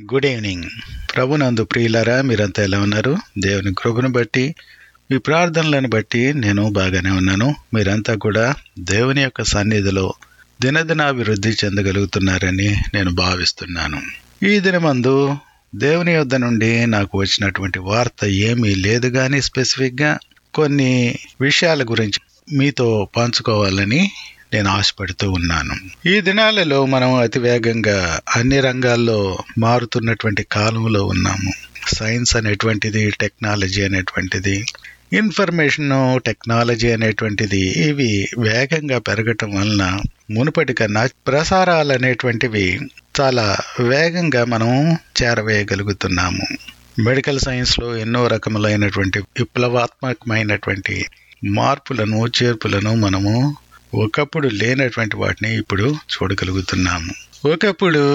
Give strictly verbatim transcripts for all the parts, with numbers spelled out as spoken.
Good evening. ప్రభునందు ప్రియులారా, మీరంతా ఎలా ఉన్నారు? దేవుని కృపను బట్టి, మీ ప్రార్థనలను బట్టి నేను బాగానే ఉన్నాను. మీరంతా కూడా దేవుని యొక్క సన్నిధిలో దినదినాభివృద్ధి చెందగలుగుతున్నారని నేను భావిస్తున్నాను. ఈ దినమందు దేవుని యొద్ద నుండి నాకు వచ్చినటువంటి వార్త ఏమీ లేదు, కానీ స్పెసిఫిక్గా కొన్ని విషయాల గురించి మీతో పంచుకోవాలని నేను ఆశపడుతూ ఉన్నాను. ఈ దినాలలో మనం అతి వేగంగా అన్ని రంగాల్లో మారుతున్నటువంటి కాలంలో ఉన్నాము. సైన్స్ అనేటువంటిది, టెక్నాలజీ అనేటువంటిది, ఇన్ఫర్మేషన్ టెక్నాలజీ అనేటువంటిది ఇవి వేగంగా పెరగటం వలన మునుపటి కన్నా ప్రసారాలు అనేటువంటివి చాలా వేగంగా మనం చేరవేయగలుగుతున్నాము. మెడికల్ సైన్స్లో ఎన్నో రకములైనటువంటి విప్లవాత్మకమైనటువంటి మార్పులను, చేర్పులను మనము ఒకప్పుడు లేనటువంటి వాటిని ఇప్పుడు చూడగలుగుతున్నాము. ఒకప్పుడు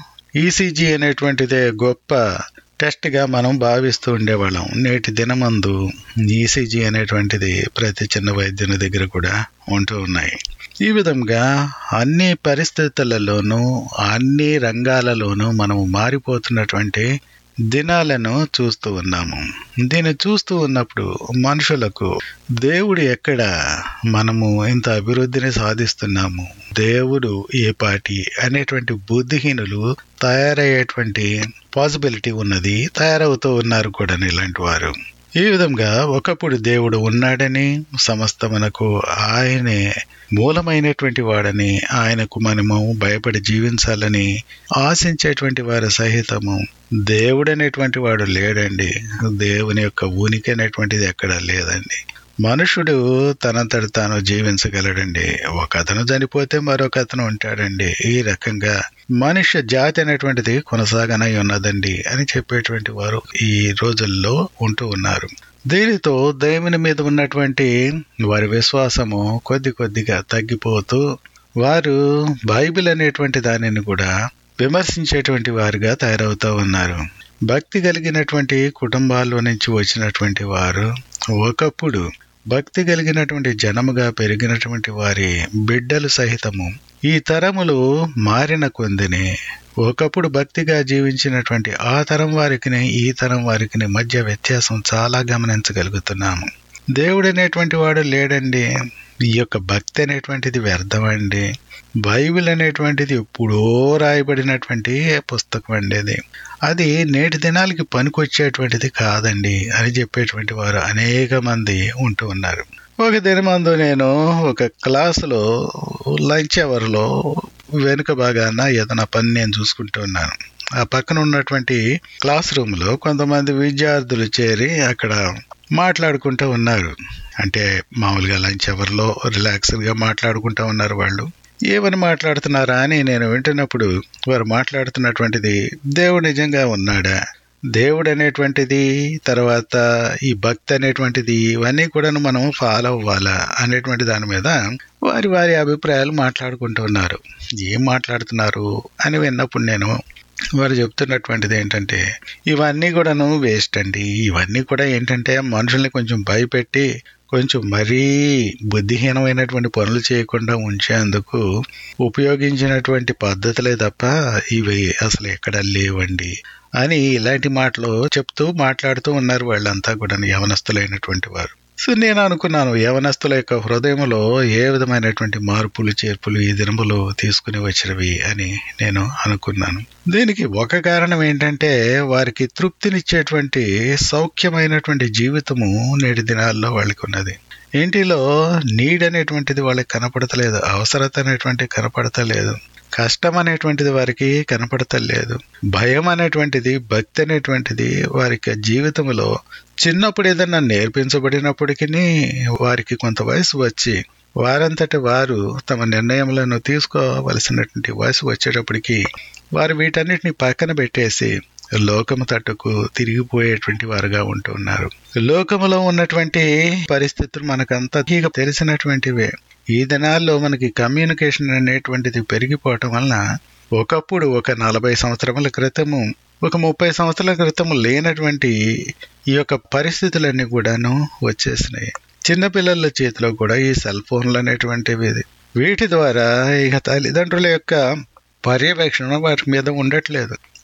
ఈసీజీ అనేటువంటిదే గొప్ప టెస్ట్గా మనం భావిస్తూ ఉండేవాళ్ళం. నేటి దినమందు ఈసీజీ అనేటువంటిది ప్రతి చిన్న వైద్యుని దగ్గర కూడా ఉంటూ ఉన్నాయి. ఈ విధంగా అన్ని పరిస్థితులలోనూ అన్ని రంగాలలోనూ మనము మారిపోతున్నటువంటి దినాలను చూస్తూ ఉన్నాము. దీన్ని చూస్తూ ఉన్నప్పుడు మనుషులకు దేవుడు ఎక్కడ, మనము ఇంత అభివృద్ధిని సాధిస్తున్నాము, దేవుడు ఏ పాటి అనేటువంటి బుద్ధిహీనులు తయారయ్యేటువంటి పాసిబిలిటీ ఉన్నది, తయారవుతూ ఉన్నారు కూడా ఇలాంటి వారు. ఈ విధంగా ఒకప్పుడు దేవుడు ఉన్నాడని, సమస్తమునకు ఆయనే మూలమైనటువంటి వాడని, ఆయనకు మనము భయపడి జీవించాలని ఆశించేటువంటి వారు సహితము దేవుడు అనేటువంటి వాడు లేడండి. దేవుని యొక్క ఉనికి అనేటువంటిది ఎక్కడా లేదండి. మనుషుడు తనంతట తాను జీవించగలడండి. ఒక అతను చనిపోతే మరొక అతను ఉంటాడండి. ఈ రకంగా మనుష్య జాతి అనేటువంటిది కొనసాగనై ఉన్నదండి అని చెప్పేటువంటి వారు ఈ రోజుల్లో ఉంటూ ఉన్నారు. దీనితో దేవుని మీద ఉన్నటువంటి వారి విశ్వాసము కొద్ది కొద్దిగా తగ్గిపోతూ వారు బైబిల్ అనేటువంటి దానిని కూడా విమర్శించేటువంటి వారుగా తయారవుతూ ఉన్నారు. భక్తి కలిగినటువంటి కుటుంబాల్లో నుంచి వచ్చినటువంటి వారు ఒకప్పుడు భక్తి కలిగినటువంటి జనముగా పెరిగినటువంటి వారి బిడ్డలు సహితము ఈ తరములు మారిన కొందిని ఒకప్పుడు భక్తిగా జీవించినటువంటి ఆ తరం వారికి ఈ తరం వారికి మధ్య వ్యత్యాసం చాలా గమనించగలుగుతున్నాము. దేవుడు అనేటువంటి వాడు లేడండి. ఈ యొక్క భక్తి అనేటువంటిది వ్యర్థమండి. బైబిల్ అనేటువంటిది ఎప్పుడో రాయబడినటువంటి పుస్తకం అండి. అది అది నేటి దినాలకి పనికొచ్చేటువంటిది కాదండి అని చెప్పేటువంటి వారు అనేక మంది ఉంటూ ఉన్నారు. ఒక దినమందు నేను ఒక క్లాసులో లంచ్ అవర్లో వెనుక భాగాన ఏదైనా పని నేను చూసుకుంటూ ఉన్నాను. ఆ పక్కన ఉన్నటువంటి క్లాస్ రూమ్లో కొంతమంది విద్యార్థులు చేరి అక్కడ మాట్లాడుకుంటూ ఉన్నారు. అంటే మామూలుగా లంచ్ అవర్లో రిలాక్స్గా మాట్లాడుకుంటూ ఉన్నారు. వాళ్ళు ఏమని మాట్లాడుతున్నారా అని నేను వింటున్నప్పుడు వారు మాట్లాడుతున్నటువంటిది దేవుడు నిజంగా ఉన్నాడా, దేవుడు అనేటువంటిది, తర్వాత ఈ భక్తి అనేటువంటిది, ఇవన్నీ కూడా మనం ఫాలో అవ్వాలా అనేటువంటి దాని మీద వారి వారి అభిప్రాయాలు మాట్లాడుకుంటూ ఉన్నారు. ఏం మాట్లాడుతున్నారు అని విన్నప్పుడు నేను వారు చెప్తున్నటువంటిది ఏంటంటే, ఇవన్నీ కూడాను వేస్ట్ అండి. ఇవన్నీ కూడా ఏంటంటే మనుషుల్ని కొంచెం భయపెట్టి కొంచెం మరీ బుద్ధిహీనమైనటువంటి పనులు చేయకుండా ఉంచేందుకు ఉపయోగించినటువంటి పద్ధతులే తప్ప ఇవి అసలు ఎక్కడ లేవండి అని ఇలాంటి మాటలు చెప్తూ మాట్లాడుతూ ఉన్నారు వాళ్ళంతా కూడా యవనస్తులైనటువంటి వారు. సో నేను అనుకున్నాను, యవనస్తుల యొక్క హృదయంలో ఏ విధమైనటువంటి మార్పులు చేర్పులు ఈ దినములో తీసుకుని వచ్చినవి అని నేను అనుకున్నాను. దీనికి ఒక కారణం ఏంటంటే వారికి తృప్తినిచ్చేటువంటి సౌఖ్యమైనటువంటి జీవితము నేటి దినాల్లో వాళ్ళకి ఉన్నది. ఇంటిలో నీడ్ అనేటువంటిది వాళ్ళకి కనపడతలేదు, అవసరత అనేటువంటిది కనపడతలేదు, కష్టం అనేటువంటిది వారికి కనపడతలేదు, భయం అనేటువంటిది, భక్తి అనేటువంటిది వారికి జీవితంలో చిన్నప్పుడు ఏదన్నా నేర్పించబడినప్పటికీ వారికి కొంత వయసు వచ్చి వారంతటి వారు తమ నిర్ణయములను తీసుకోవలసినటువంటి వయసు వచ్చేటప్పటికి వారు వీటన్నిటిని పక్కన పెట్టేసి లోకము తట్టుకు తిరిగిపోయేటువంటి వారుగా ఉంటూ ఉన్నారు. లోకములో ఉన్నటువంటి పరిస్థితులు మనకంతా తెలిసినటువంటివే. ఈ దినాల్లో మనకి కమ్యూనికేషన్ అనేటువంటిది పెరిగిపోవటం వలన ఒకప్పుడు ఒక నలభై సంవత్సరముల క్రితము, ఒక ముప్పై సంవత్సరాల క్రితము లేనటువంటి ఈ యొక్క పరిస్థితులన్నీ కూడాను వచ్చేసినాయి. చిన్నపిల్లల చేతిలో కూడా ఈ సెల్ ఫోన్లు అనేటువంటివి, వీటి ద్వారా ఇక తల్లిదండ్రుల యొక్క పర్యవేక్షణ వాటి మీద ఉండట్లేదు.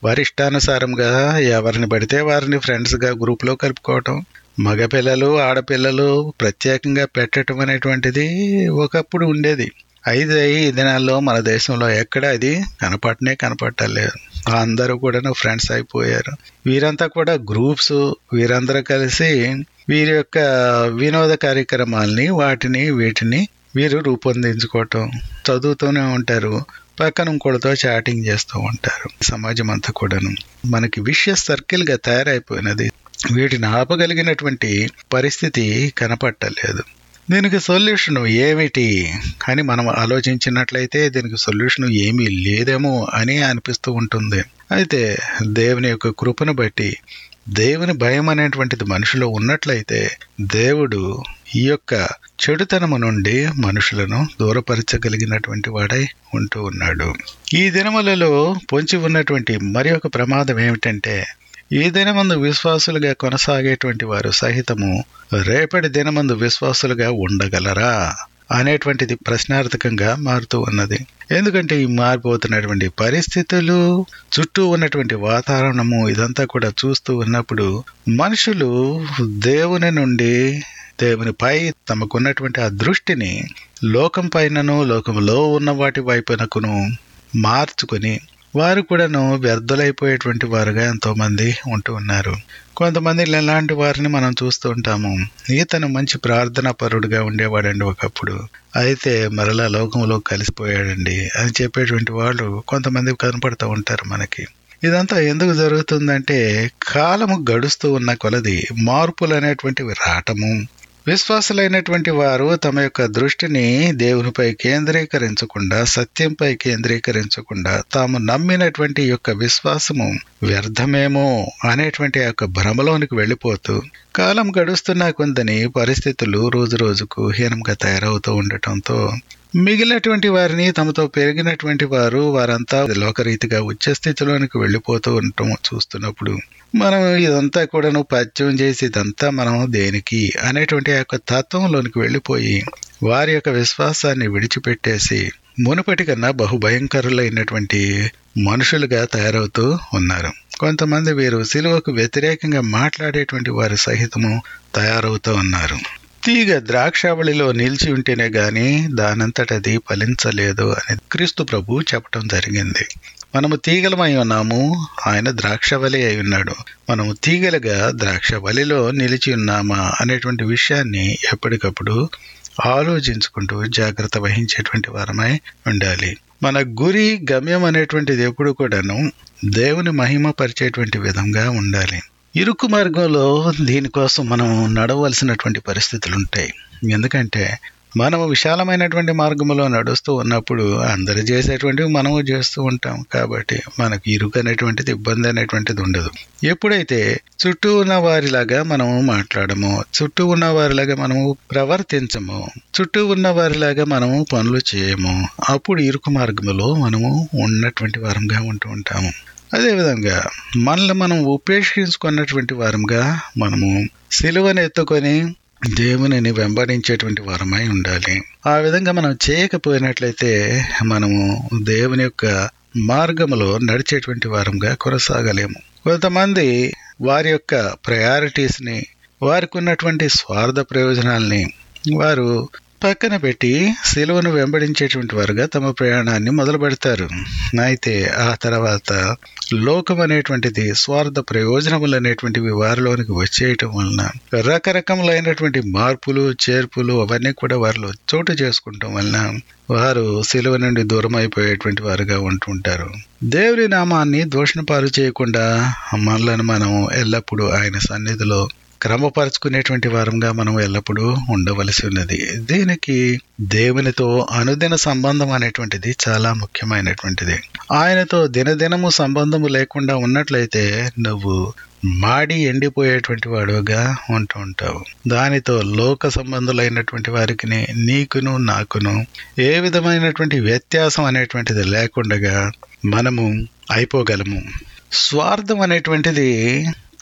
వారి ఇష్టానుసారంగా ఎవరిని పడితే వారిని ఫ్రెండ్స్గా గ్రూప్లో కలుపుకోవటం, మగపిల్లలు ఆడపిల్లలు ప్రత్యేకంగా పెట్టడం అనేటువంటిది ఒకప్పుడు ఉండేది. అయితే ఈ దినాల్లో మన దేశంలో ఎక్కడ అది కనపడనే కనపడలేదు. అందరూ కూడా ఫ్రెండ్స్ అయిపోయారు. వీరంతా కూడా గ్రూప్స్, వీరందరూ కలిసి వీరి యొక్క వినోద కార్యక్రమాల్ని వాటిని వీటిని వీరు రూపొందించుకోవటం, చదువుతూనే ఉంటారు, పక్కన ఇంకోటితో చాటింగ్ చేస్తూ ఉంటారు. సమాజం అంతా కూడాను మనకి విషయస్ సర్కిల్గా తయారైపోయినది. వీటిని ఆపగలిగినటువంటి పరిస్థితి కనపట్టలేదు. దీనికి సొల్యూషన్ ఏమిటి అని మనం ఆలోచించినట్లయితే దీనికి సొల్యూషన్ ఏమీ లేదేమో అని అనిపిస్తూ ఉంటుంది. అయితే దేవుని యొక్క కృపను బట్టి, దేవుని భయం అనేటువంటిది మనుషులో ఉన్నట్లయితే దేవుడు ఈ యొక్క చెడుతనము నుండి మనుషులను దూరపరచగలిగినటువంటి వాడై ఉంటూ ఉన్నాడు. ఈ దినములలో పొంచి ఉన్నటువంటి మరి ఒక ప్రమాదం ఏమిటంటే, ఈ దినమందు విశ్వాసులుగా కొనసాగేటువంటి వారు సహితము రేపటి దినమందు విశ్వాసులుగా ఉండగలరా అనేటువంటిది ప్రశ్నార్థకంగా మారుతూ ఉన్నది. ఎందుకంటే ఈ మారిపోతున్నటువంటి పరిస్థితులు, చుట్టూ ఉన్నటువంటి వాతావరణము ఇదంతా కూడా చూస్తూ ఉన్నప్పుడు మనుషులు దేవుని నుండి, దేవునిపై తమకున్నటువంటి ఆ దృష్టిని లోకం పైనను, లోకంలో ఉన్న వాటి వైపునకును మార్చుకుని వారు కూడాను వ్యర్థులైపోయేటువంటి వారుగా ఎంతో మంది ఉంటూ ఉన్నారు. కొంతమంది ఇలాంటి వారిని మనం చూస్తూ ఉంటాము. ఈతను మంచి ప్రార్థనా పరుడుగా ఉండేవాడండి ఒకప్పుడు, అయితే మరలా లోకంలో కలిసిపోయాడండి అని చెప్పేటువంటి వాళ్ళు కొంతమంది కనపడుతూ ఉంటారు మనకి. ఇదంతా ఎందుకు జరుగుతుందంటే, కాలము గడుస్తూ ఉన్న కొలది మార్పులు అనేటువంటివి రావటము, విశ్వాసులైనటువంటి వారు తమ యొక్క దృష్టిని దేవునిపై కేంద్రీకరించకుండా, సత్యంపై కేంద్రీకరించకుండా, తాము నమ్మినటువంటి యొక్క విశ్వాసము వ్యర్థమేమో అనేటువంటి యొక్క భ్రమలోనికి వెళ్ళిపోతూ, కాలం గడుస్తున్న కొందని పరిస్థితులు రోజు రోజుకు హీనంగా తయారవుతూ ఉండటంతో మిగిలినటువంటి వారిని, తమతో పెరిగినటువంటి వారు వారంతా లోకరీతిగా ఉచ్చ స్థితిలోనికి వెళ్ళిపోతూ ఉండటం చూస్తున్నప్పుడు మనం ఇదంతా కూడాను పద్యం చేసి ఇదంతా మనం దేనికి అనేటువంటి యొక్క తత్వంలోనికి వెళ్ళిపోయి వారి యొక్క విశ్వాసాన్ని విడిచిపెట్టేసి మునుపటి కన్నా బహుభయంకరులైనటువంటి మనుషులుగా తయారవుతూ ఉన్నారు. కొంతమంది వీరు సిలువకు వ్యతిరేకంగా మాట్లాడేటువంటి వారి సహితము తయారవుతూ ఉన్నారు. తీగ ద్రాక్షావళిలో నిలిచి ఉంటేనే గాని దానంతటది ఫలించలేదు అని క్రీస్తు ప్రభు చెప్పటం జరిగింది. మనము తీగలమై ఉన్నాము, ఆయన ద్రాక్షవలి అయి ఉన్నాడు. మనము తీగలుగా ద్రాక్షవలిలో నిలిచి ఉన్నామా అనేటువంటి విషయాన్ని ఎప్పటికప్పుడు ఆలోచించుకుంటూ జాగ్రత్త వహించేటువంటి వారమై ఉండాలి. మన గురి, గమ్యం అనేటువంటిది ఎప్పుడు కూడాను దేవుని మహిమ పరిచేటువంటి విధంగా ఉండాలి. ఇరుకు మార్గంలో దీనికోసం మనం నడవలసినటువంటి పరిస్థితులు ఉంటాయి. ఎందుకంటే మనము విశాలమైనటువంటి మార్గంలో నడుస్తూ ఉన్నప్పుడు అందరు చేసేటువంటివి మనము చేస్తూ ఉంటాం. కాబట్టి మనకు ఇరుకు అనేటువంటిది, ఇబ్బంది అనేటువంటిది ఉండదు. ఎప్పుడైతే చుట్టూ ఉన్న వారిలాగా మనము మాట్లాడము, చుట్టూ ఉన్న వారిలాగా మనము ప్రవర్తించము, చుట్టూ ఉన్న వారిలాగా మనము పనులు చేయము, అప్పుడు ఇరుకు మార్గంలో మనము ఉన్నటువంటి వారంగా ఉంటూ ఉంటాము. అదేవిధంగా మనల్ని మనం ఉపేక్షించుకున్నటువంటి వారంగా మనము సిలువను ఎత్తుకొని దేవునిని వెంబడించేటువంటి వారమై ఉండాలి. ఆ విధంగా మనం చేయకపోయినట్లయితే మనము దేవుని యొక్క మార్గములో నడిచేటువంటి వారంగా కొనసాగలేము. కొంతమంది వారి యొక్క ప్రయారిటీస్ని, వారికి ఉన్నటువంటి స్వార్థ ప్రయోజనాల్ని వారు పక్కన పెట్టి సిలువను వెంబడించేటువంటి వారుగా తమ ప్రయాణాన్ని మొదలు పెడతారు. అయితే ఆ తర్వాత లోకం అనేటువంటిది, స్వార్థ ప్రయోజనములు అనేటువంటివి వారిలోనికి వచ్చేయటం వలన రకరకములైనటువంటి మార్పులు, చేర్పులు అవన్నీ కూడా వారిలో చోటు చేసుకుంటాం వలన వారు సిలువ నుండి దూరం అయిపోయేటువంటి వారుగా ఉంటుంటారు. దేవుని నామాన్ని దూషణ పాలు చేయకుండా మనలను మనం ఎల్లప్పుడూ ఆయన సన్నిధిలో క్రమపరుచుకునేటువంటి వారంగా మనం ఎల్లప్పుడూ ఉండవలసి ఉన్నది. దీనికి దేవునితో అనుదిన సంబంధం అనేటువంటిది చాలా ముఖ్యమైనటువంటిది. ఆయనతో దినదినము సంబంధము లేకుండా ఉన్నట్లయితే నువ్వు మాడి ఎండిపోయేటువంటి వాడుగా ఉంటూ ఉంటావు. దానితో లోక సంబంధులైనటువంటి వారికి నీకును నాకును ఏ విధమైనటువంటి వ్యత్యాసం అనేటువంటిది లేకుండా మనము అయిపోగలము. స్వార్థం అనేటువంటిది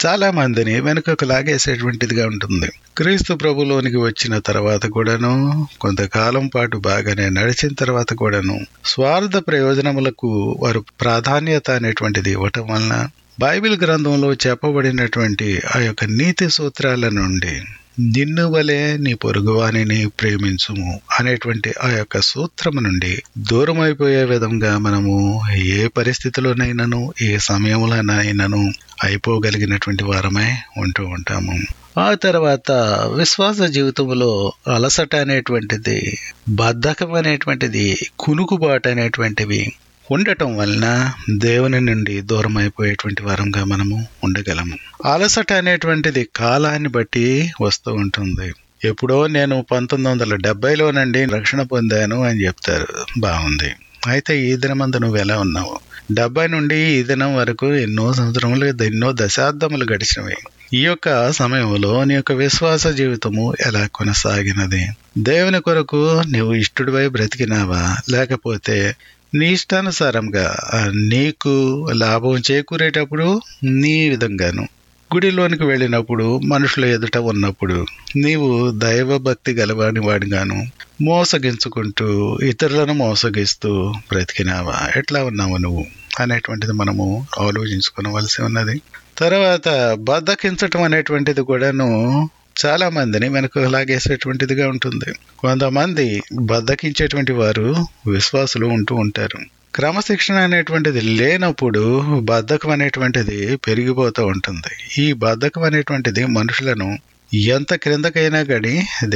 చాలా మందిని వెనుకకు లాగేసేటువంటిదిగా ఉంటుంది. క్రీస్తు ప్రభులోనికి వచ్చిన తర్వాత కూడాను, కొంతకాలం పాటు బాగానే నడిచిన తర్వాత కూడాను స్వార్థ ప్రయోజనములకు వారు ప్రాధాన్యత అనేటువంటిది ఇవ్వటం వలన బైబిల్ గ్రంథంలో చెప్పబడినటువంటి ఆ యొక్క నీతి సూత్రాల నుండి నిన్ను వలె నీ పొరుగువానిని ప్రేమించుము అనేటువంటి ఆ యొక్క సూత్రము నుండి దూరం అయిపోయే విధంగా మనము ఏ పరిస్థితిలోనైనాను ఏ సమయంలోనైనాను అయిపోగలిగినటువంటి వారమై ఉంటూ ఉంటాము. ఆ తర్వాత విశ్వాస జీవితంలో అలసట అనేటువంటిది, బద్ధకం అనేటువంటిది, కునుకుబాటు అనేటువంటివి ఉండటం వలన దేవుని నుండి దూరం అయిపోయేటువంటి వారంగా మనము ఉండగలము. అలసట అనేటువంటిది కాలాన్ని బట్టి వస్తూ ఉంటుంది. ఎప్పుడో నేను పంతొమ్మిది వందల డెబ్బైలోనండి రక్షణ పొందాను అని చెప్తారు, బాగుంది. అయితే ఈ దినమందు నువ్వు ఎలా ఉన్నావు? డెబ్బై నుండి ఈ దినం వరకు ఎన్నో సంవత్సరములు, ఎన్నో దశాబ్దములు గడిచినవి. ఈ యొక్క సమయంలో నీ యొక్క విశ్వాస జీవితము ఎలా కొనసాగినది? దేవుని కొరకు నువ్వు ఇష్టడివై బ్రతికినావా, లేకపోతే నీ ఇష్టానుసారంగా నీకు లాభం చేకూరేటప్పుడు నీ విధంగాను, గుడిలోనికి వెళ్ళినప్పుడు మనుషుల ఎదుట ఉన్నప్పుడు నీవు దైవభక్తి గలవాని వాడిగాను మోసగించుకుంటూ ఇతరులను మోసగిస్తూ బ్రతికినావా? ఎట్లా ఉన్నావు నువ్వు అనేటువంటిది మనము ఆలోచించుకోవలసి ఉన్నది. తర్వాత బద్దకించటం అనేటువంటిది కూడాను చాలా మందిని వెనక లాగేసేటువంటిదిగా ఉంటుంది. కొంతమంది బద్దకించేటువంటి వారు విశ్వాసులు ఉంటూ ఉంటారు. క్రమశిక్షణ అనేటువంటిది లేనప్పుడు బద్ధకం అనేటువంటిది పెరిగిపోతూ ఉంటుంది. ఈ బద్ధకం అనేటువంటిది మనుషులను ఎంత క్రిందకైనా గడి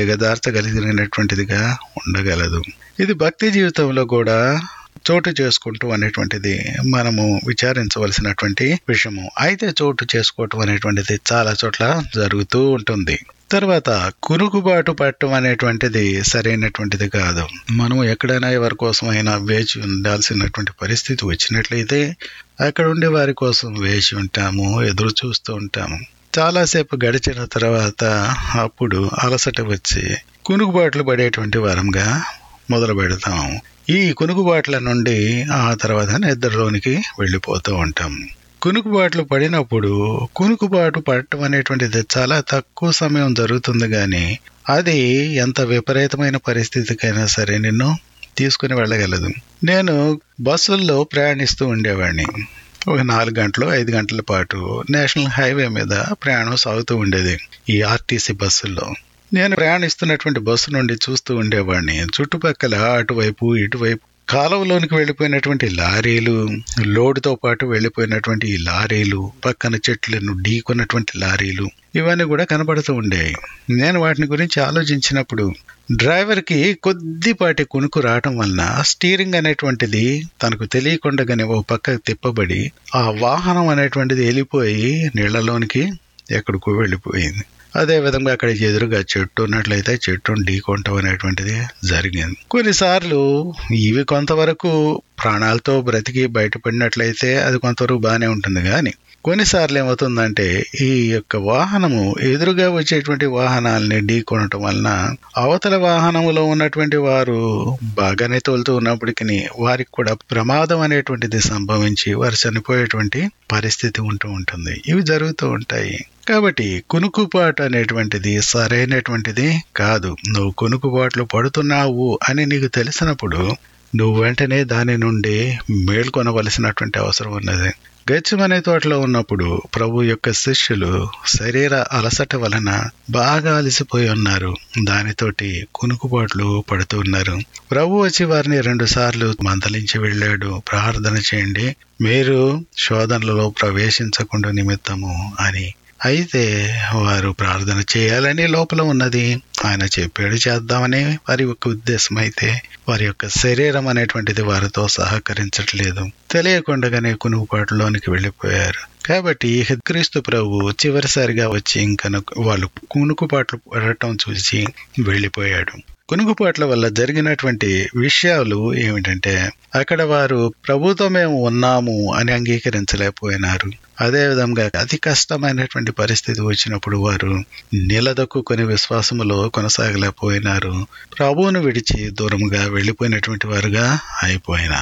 దిగదార్చగలిగినటువంటిదిగా ఉండగలదు. ఇది భక్తి జీవితంలో కూడా చోటు చేసుకుంటూ అనేటువంటిది మనము విచారించవలసినటువంటి విషయము. అయితే చోటు చేసుకోవటం అనేటువంటిది చాలా చోట్ల జరుగుతూ ఉంటుంది. తర్వాత కునుకుబాటు పట్టడం అనేటువంటిది సరైనటువంటిది కాదు. మనం ఎక్కడైనా ఎవరి కోసం అయినా వేచి ఉండాల్సినటువంటి పరిస్థితి వచ్చినట్లయితే అక్కడ ఉండే వారి కోసం వేచి ఉంటాము, ఎదురు చూస్తూ ఉంటాము. చాలాసేపు గడిచిన తర్వాత అప్పుడు అలసట వచ్చి కునుకుబాట్లు పడేటువంటి వారంగా మొదలు పెడతాము. ఈ కునుకుబాట్ల నుండి ఆ తర్వాత నిద్రలోనికి వెళ్ళిపోతూ ఉంటాం. కునుకుబాట్లు పడినప్పుడు కునుకుబాటు పడటం అనేటువంటిది చాలా తక్కువ సమయం జరుగుతుంది, కానీ అది ఎంత విపరీతమైన పరిస్థితికైనా సరే నిన్ను తీసుకుని వెళ్ళగలదు. నేను బస్సుల్లో ప్రయాణిస్తూ ఉండేవాడిని. ఒక నాలుగు గంటలు ఐదు గంటల పాటు నేషనల్ హైవే మీద ప్రయాణం సాగుతూ ఉండేది ఈ ఆర్టీసీ బస్సుల్లో. నేను ప్రయాణిస్తున్నటువంటి బస్సు నుండి చూస్తూ ఉండేవాడిని. చుట్టుపక్కల అటువైపు ఇటువైపు కాలువలోనికి వెళ్ళిపోయినటువంటి లారీలు, లోడుతో పాటు వెళ్ళిపోయినటువంటి ఈ లారీలు, పక్కన చెట్లను ఢీకొన్నటువంటి లారీలు, ఇవన్నీ కూడా కనబడుతూ ఉండేవి. నేను వాటిని గురించి ఆలోచించినప్పుడు డ్రైవర్కి కొద్దిపాటి కునుకు రావటం వలన స్టీరింగ్ అనేటువంటిది తనకు తెలియకుండానే ఓ పక్కకు తిప్పబడి ఆ వాహనం అనేటువంటిది వెళ్ళిపోయి నీళ్లలోనికి ఎక్కడికో వెళ్ళిపోయింది. అదేవిధంగా అక్కడ ఎదురుగా చెట్టు ఉన్నట్లయితే చెట్టును ఢీకొనటం అనేటువంటిది జరిగింది. కొన్నిసార్లు ఇవి కొంతవరకు ప్రాణాలతో బ్రతికి బయటపడినట్లయితే అది కొంతవరకు బాగానే ఉంటుంది, కానీ కొన్నిసార్లు ఏమవుతుందంటే ఈ యొక్క వాహనము ఎదురుగా వచ్చేటువంటి వాహనాలని ఢీకొనటం వలన అవతల వాహనములో ఉన్నటువంటి వారు బాగానే తోలుతూ ఉన్నప్పటికీ వారికి కూడా ప్రమాదం అనేటువంటిది సంభవించి వారు చనిపోయేటువంటి పరిస్థితి ఉంటూ ఉంటుంది. ఇవి జరుగుతూ ఉంటాయి. కాబట్టి కునుకుబాటు అనేటువంటిది సరైనటువంటిది కాదు. నువ్వు కునుకుబాట్లు పడుతున్నావు అని నీకు తెలిసినప్పుడు నువ్వు వెంటనే దాని నుండి మేల్కొనవలసినటువంటి అవసరం ఉన్నది. గెత్సేమనే తోటలో ఉన్నప్పుడు ప్రభు యొక్క శిష్యులు శరీర అలసట వలన బాగా అలసిపోయి ఉన్నారు. దానితోటి కునుకుబాట్లు పడుతూ ఉన్నారు. ప్రభు వచ్చి వారిని రెండు సార్లు మందలించి వెళ్ళాడు, ప్రార్థన చేయండి, మీరు శోధనలలో ప్రవేశించకుండా నిమిత్తము అని. అయితే వారు ప్రార్థన చేయాలని లోపల ఉన్నది. ఆయన చెప్పాడు చేద్దామని వారి యొక్క ఉద్దేశం. అయితే వారి యొక్క శరీరం అనేటువంటిది వారితో సహకరించట్లేదు. తెలియకుండానే కునుకుపాటులోనికి వెళ్ళిపోయారు. కాబట్టి క్రీస్తు ప్రభు చివరిసారిగా వచ్చి ఇంకా వాళ్ళు కునుకుపాట్లు పడటం చూసి వెళ్ళిపోయాడు. కునుకుపాట్ల వల్ల జరిగినటువంటి విషయాలు ఏమిటంటే అక్కడ వారు ప్రభుతో మేము ఉన్నాము అని అంగీకరించలేకపోయినారు. అదేవిధంగా అతి కష్టమైనటువంటి పరిస్థితి వచ్చినప్పుడు వారు నిలదొక్కుని విశ్వాసములో కొనసాగలేకపోయినారు. ప్రభువును విడిచి దూరంగా వెళ్ళిపోయినటువంటి వారుగా అయిపోయినారు.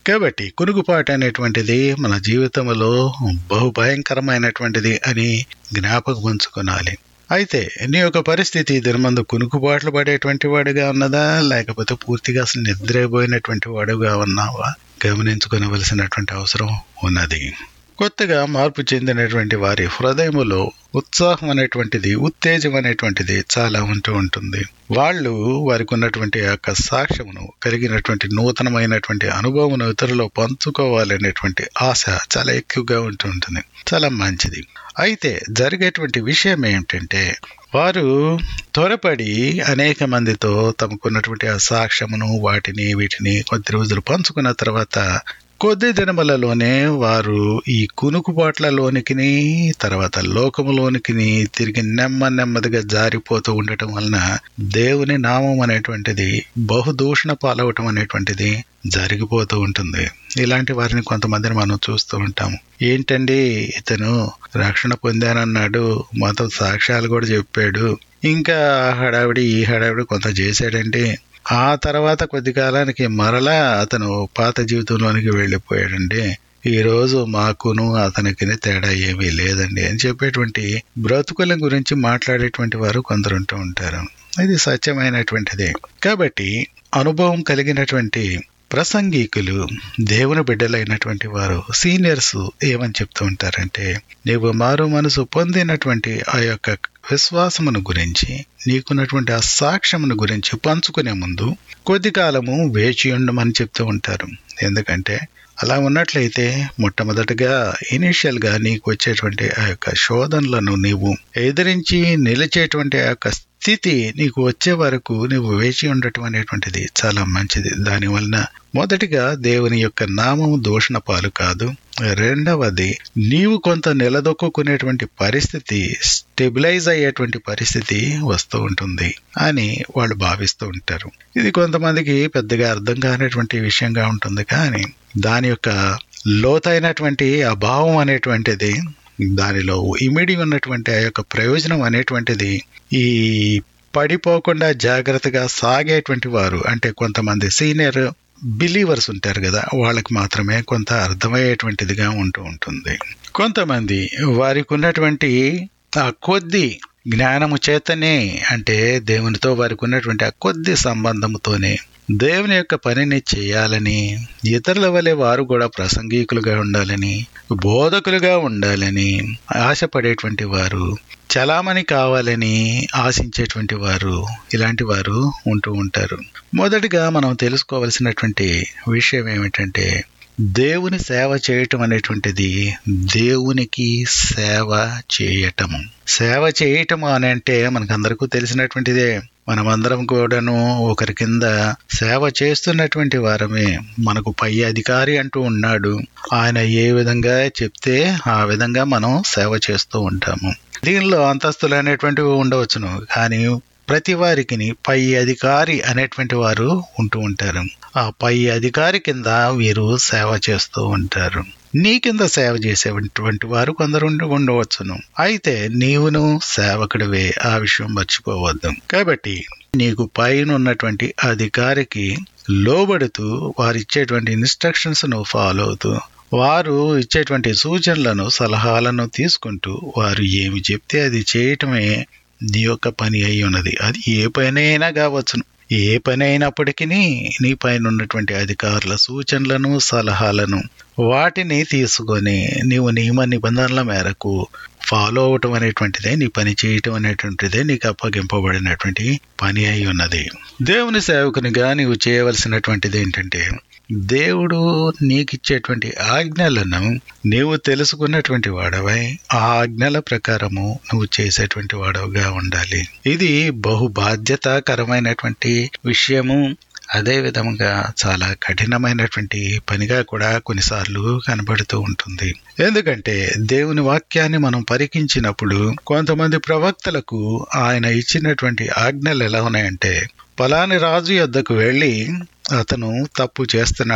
కాబట్టి కునుకుపాటు అనేటువంటిది మన జీవితంలో బహు భయంకరమైనటువంటిది అని జ్ఞాపకం ఉంచుకోవాలి. అయితే నీ యొక్క పరిస్థితి దినమందు కునుకుబాట్లు పడేటువంటి వాడుగా ఉన్నదా, లేకపోతే పూర్తిగా అసలు నిద్రపోయినటువంటి వాడుగా ఉన్నావా గమనించుకోవలసినటువంటి అవసరం ఉన్నది. కొత్తగా మార్పు చెందినటువంటి వారి హృదయములో ఉత్సాహం అనేటువంటిది, ఉత్తేజం అనేటువంటిది చాలా ఉంటూ ఉంటుంది. వాళ్ళు వారికి ఉన్నటువంటి యొక్క సాక్ష్యమును కలిగినటువంటి నూతనమైనటువంటి అనుభవం ఇతరులో పంచుకోవాలనేటువంటి ఆశ చాలా ఎక్కువగా ఉంటూ ఉంటుంది. చాలా మంచిది. అయితే జరిగేటువంటి విషయం ఏమిటంటే, వారు త్వరపడి అనేక మందితో తమకున్నటువంటి ఆ సాక్ష్యమును వాటిని వీటిని కొద్ది రోజులు పంచుకున్న తర్వాత కొద్ది దినములలోనే వారు ఈ కునుకుబాట్లలోనికి తర్వాత లోకములోనికి తిరిగి నెమ్మ నెమ్మదిగా జారిపోతూ ఉండటం వలన దేవుని నామం అనేటువంటిది బహుదూషణ పాలవటం అనేటువంటిది జరిగిపోతూ ఉంటుంది. ఇలాంటి వారిని కొంతమందిని మనం చూస్తూ ఉంటాము. ఏంటండి ఇతను రక్షణ పొందానన్నాడు, మొత్తం సాక్ష్యాలు కూడా చెప్పాడు, ఇంకా హడావిడి ఈ హడావిడి కొంత చేశాడండి, ఆ తర్వాత కొద్ది కాలానికి మరలా అతను పాత జీవితంలోనికి వెళ్ళిపోయాడండి, ఈ రోజు మాకును అతనికి తేడా ఏమీ లేదండి అని చెప్పేటువంటి బ్రతుకుల గురించి మాట్లాడేటువంటి వారు కొందరు ఉంటూ ఉంటారు. ఇది సత్యమైనటువంటిదే. కాబట్టి అనుభవం కలిగినటువంటి ప్రసంగికులు, దేవుని బిడ్డలైనటువంటి వారు, సీనియర్స్ ఏమని చెప్తూ ఉంటారంటే, నీవు మారు మనసు పొందినటువంటి ఆ యొక్క విశ్వాసమును గురించి, నీకున్నటువంటి ఆ సాక్ష్యమును గురించి పంచుకునే ముందు కొద్ది కాలము వేచి ఉండమని చెప్తూ ఉంటారు. ఎందుకంటే అలా ఉన్నట్లయితే మొట్టమొదటిగా ఇనిషియల్ గా నీకు వచ్చేటువంటి ఆ యొక్క శోధనలను నీవు ఎదిరించి నిలిచేటువంటి ఆ యొక్క స్థితి నీకు వచ్చే వరకు నువ్వు వేచి ఉండటం అనేటువంటిది చాలా మంచిది. దానివలన మొదటిగా దేవుని యొక్క నామము దూషణ పాలు కాదు, రెండవది నీవు కొంత నిలదొక్కునేటువంటి పరిస్థితి, స్టెబిలైజ్ అయ్యేటువంటి పరిస్థితి వస్తూ ఉంటుంది అని వాళ్ళు భావిస్తూ ఉంటారు. ఇది కొంతమందికి పెద్దగా అర్థం కానటువంటి విషయంగా ఉంటుంది. కానీ దాని యొక్క లోతైనటువంటి అభావం అనేటువంటిది, దానిలో ఇమిడి ఉన్నటువంటి ఆ యొక్క ప్రయోజనం అనేటువంటిది ఈ పడిపోకుండా జాగ్రత్తగా సాగేటువంటి వారు, అంటే కొంతమంది సీనియర్ బిలీవర్స్ ఉంటారు కదా, వాళ్ళకి మాత్రమే కొంత అర్థమయ్యేటువంటిదిగా ఉంటూ ఉంటుంది. కొంతమంది వారికి ఉన్నటువంటి ఆ కొద్ది జ్ఞానము చేతనే, అంటే దేవునితో వారికి ఉన్నటువంటి ఆ కొద్ది సంబంధముతోనే దేవుని యొక్క పనిని చేయాలని, ఇతరుల వలె వారు కూడా ప్రసంగికులుగా ఉండాలని, బోధకులుగా ఉండాలని ఆశపడేటువంటి వారు, చలామణి కావాలని ఆశించేటువంటి వారు, ఇలాంటి వారు ఉంటూ ఉంటారు. మొదటిగా మనం తెలుసుకోవలసినటువంటి విషయం ఏమిటంటే, దేవుని సేవ చేయటం అనేటువంటిది దేవునికి సేవ చేయటము. సేవ చేయటము అని అంటే మనకందరికీ తెలిసినటువంటిదే. మనమందరం కూడాను ఒకరి కింద సేవ చేస్తున్నటువంటి వారమే. మనకు పై అధికారి అంటూ ఉన్నాడు, ఆయన ఏ విధంగా చెప్తే ఆ విధంగా మనం సేవ చేస్తూ ఉంటాము. దీనిలో అంతస్తులు అనేటువంటివి ఉండవచ్చును, కానీ ప్రతి వారికి పై అధికారి అనేటువంటి వారు ఉంటూ ఉంటారు. ఆ పై అధికారి కింద వీరు సేవ చేస్తూ ఉంటారు. నీ కింద సేవ చేసేటువంటి వారు కొందరు ఉండవచ్చును. అయితే నీవును సేవకుడివే, ఆ విషయం మర్చిపోవద్దు. కాబట్టి నీకు పైన ఉన్నటువంటి అధికారికి లోబడుతూ వారు ఇచ్చేటువంటి ఇన్స్ట్రక్షన్స్ ను ఫాలో అవుతూ, వారు ఇచ్చేటువంటి సూచనలను సలహాలను తీసుకుంటూ, వారు ఏమి చెప్తే అది చేయటమే నీ యొక్క పని అయి ఉన్నది. అది ఏ పనైనా కావచ్చును. ఏ పని అయినప్పటికీ నీ పైన ఉన్నటువంటి అధికారుల సూచనలను సలహాలను వాటిని తీసుకొని నీవు నియమ నిబంధనల మేరకు ఫాలో అవటం అనేటువంటిదే నీ పని చేయటం అనేటువంటిదే నీకు అప్పగింపబడినటువంటి పని అయి ఉన్నది. దేవుని సేవకునిగా నీవు చేయవలసినటువంటిది ఏంటంటే, దేవుడు నీకిచ్చేటువంటి ఆజ్ఞలను నీవు తెలుసుకున్నటువంటి వాడవై ఆ ఆజ్ఞల ప్రకారము నువ్వు చేసేటువంటి వాడవుగా ఉండాలి. ఇది బహు బాధ్యతాకరమైనటువంటి విషయము. అదే విధంగా చాలా కఠినమైనటువంటి పనిగా కూడా కొన్నిసార్లు కనబడుతూ ఉంటుంది. ఎందుకంటే దేవుని వాక్యాన్ని మనం పరికించినప్పుడు కొంతమంది ప్రవక్తలకు ఆయన ఇచ్చినటువంటి ఆజ్ఞలు ఎలా ఉన్నాయంటే, పలాని రాజు యొద్దకు వెళ్ళి అతను తప్పు చేస్తున్నాడు,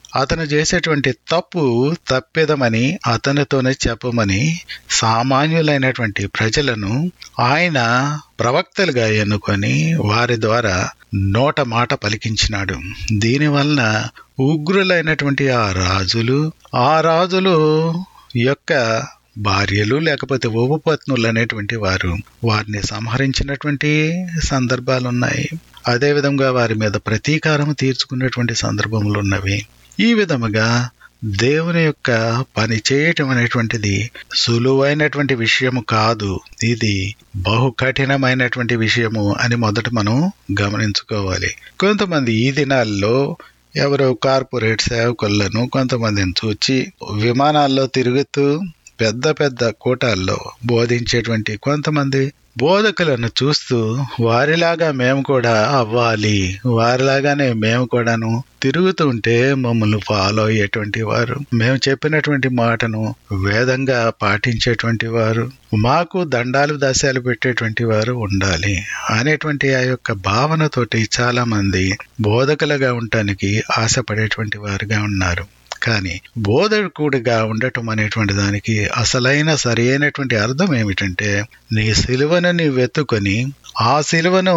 అతను చేసేటువంటి తప్పు తప్పెదమని అతనితోనే చెప్పమని సామాన్యులైనటువంటి ప్రజలను ఆయన ప్రవక్తలుగా ఎన్నుకొని వారి ద్వారా నోట మాట పలికించినాడు. దీనివల్ల ఉగ్రులైనటువంటి ఆ రాజులు ఆ రాజులు యొక్క భార్యలు లేకపోతే ఉపపత్నులు అనేటువంటి వారు వారిని సంహరించినటువంటి సందర్భాలున్నాయి. అదేవిధంగా వారి మీద ప్రతీకారం తీర్చుకున్నటువంటి సందర్భములు ఉన్నవి. ఈ విధముగా దేవుని యొక్క పని చేయటం అనేటువంటిది సులువైనటువంటి విషయము కాదు, ఇది బహు కఠినమైనటువంటి విషయము అని మొదట మనం గమనించుకోవాలి. కొంతమంది ఈ దినాల్లో ఎవరో కార్పొరేట్ సేవకులను కొంతమందిని చూచి విమానాల్లో తిరుగుతూ పెద్ద పెద్ద కూటాల్లో బోధించేటువంటి కొంతమంది బోధకులను చూస్తూ వారిలాగా మేము కూడా అవ్వాలి, వారిలాగానే మేము కూడాను తిరుగుతూ ఉంటే మమ్మల్ని ఫాలో అయ్యేటువంటి వారు, మేము చెప్పినటువంటి మాటను వేదంగా పాటించేటువంటి వారు, మాకు దండాలు దశాలు పెట్టేటువంటి వారు ఉండాలి అనేటువంటి ఆ యొక్క భావనతోటి చాలా మంది బోధకులుగా ఉండటానికి ఆశపడేటువంటి వారుగా ఉన్నారు. కానీ బోధకుడిగా ఉండటం అనేటువంటి దానికి అసలైన సరైనటువంటి అర్థం ఏమిటంటే, నీ సిలువను నీవు ఎత్తుకొని ఆ సిలువను